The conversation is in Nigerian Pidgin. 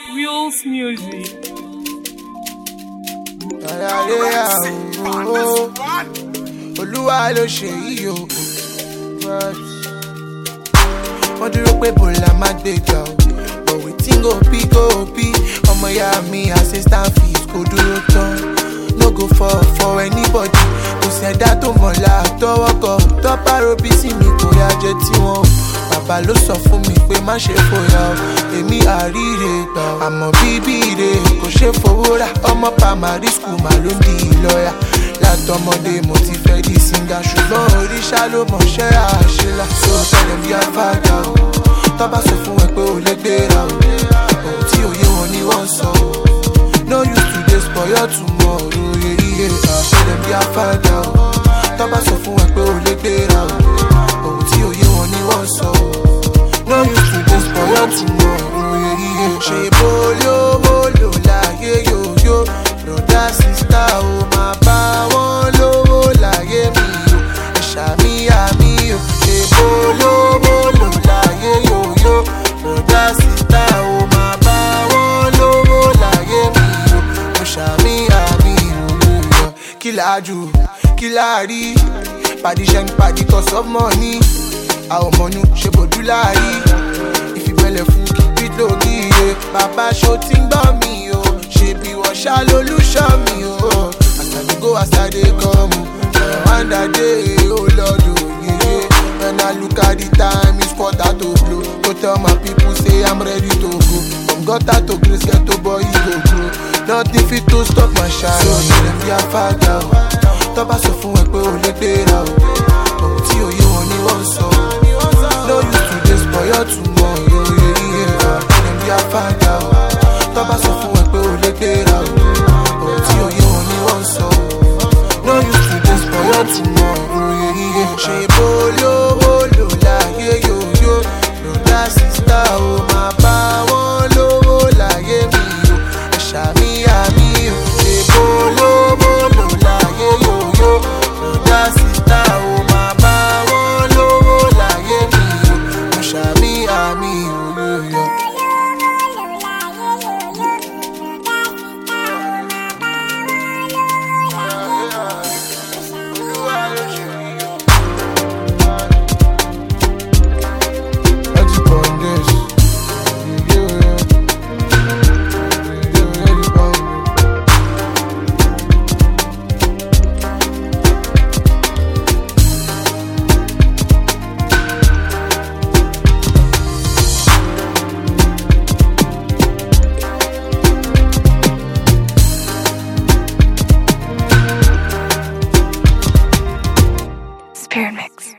Wheels Music. Olúwa ló ṣe yìí o. Wọ́n dúró pé bòlá má gbégbá o. But wetin go be ọmọ ìyá mi assistant fees kò dúró tán. No go for anybody. Kò sẹ́dá tó mọ̀lá tọwọ́kọ̀. Tọ́párò bí sí mi kò yá jẹ tí wọ́n o. Bàbá ló sọ fún mi pé má ṣe fòyà o. Èmi àríre gbà o. Àmọ́ bíbí ire kò ṣe fowó rà. Ọmọ primary school mà ló ń di lọ́yà. Látọmọdé mo ti fẹ́ di singer. Ṣùgbọ́n oríṣà ló mọ̀ṣẹ́ àṣelà. So tell them you are father o. Tọ́ba sọ fún ẹ pé o lè gbéra o. Ohun tí òye wọn ni wọ́n sọ o. No use today spoil your tomorrow. Tell them you are father o. Tọ́ba sọ fún ẹ pé o lè gbéra o. Ohun tí òye wọn ni wọ́n sọ o. No use today spoil your tomorrow. Ṣé bolówó lò láyé yòóyó? Brother sister o máa bá wọn lówó láyé mi o. Ẹ̀ṣà mi àmì o. Ṣé bolówó lò láyé yòóyó? Brother sister o máa bá wọn lówó láyé mi o. Ẹ̀ṣà mi àmì o. Kí la jù, kí la rí? Pàdé ṣẹ́ni pàdé cause of money. Àwọn ọmọnú ṣe bòdú láàrí. Ìfìbẹ̀lẹ̀ fún kíkí lórí iye. Bàbá ṣo ti ń gbọ́ mi o. Ṣé bí wọ́n ṣá lólúṣọ́ mi o. As I dey go, as I dey come o. One day, oh Lord, oh yeah. When I look at the time, it's quarter to blow. Go tell my people say I'm ready to go. From gutter to grace, get to boy, you go grow. Nothing fit to stop my shine. So tell them you are father o. Tọ́ba sọ fún ẹ pé o lè gbéra o. Ohun tí òye wọn ni wọ́n sọ o. No use today spoil your tomorrow. Tell them you are father o. Tọ́ba sọ fún ẹ pé o lè gbéra o. Ohun tí òye wọn ni wọ́n sọ o. No use today spoil your tomorrow. Ṣé bolówó lò láyé yòóyó? Brother sister o máa bá wọn lówó láyé mi o. Ẹ̀ṣà mi àmì o. Ṣé bolówó lò láyé yòóyó? Brother sister o máa bá wọn lówó láyé mi o. Ẹ̀ṣà mi àmì o. Spirit Mix.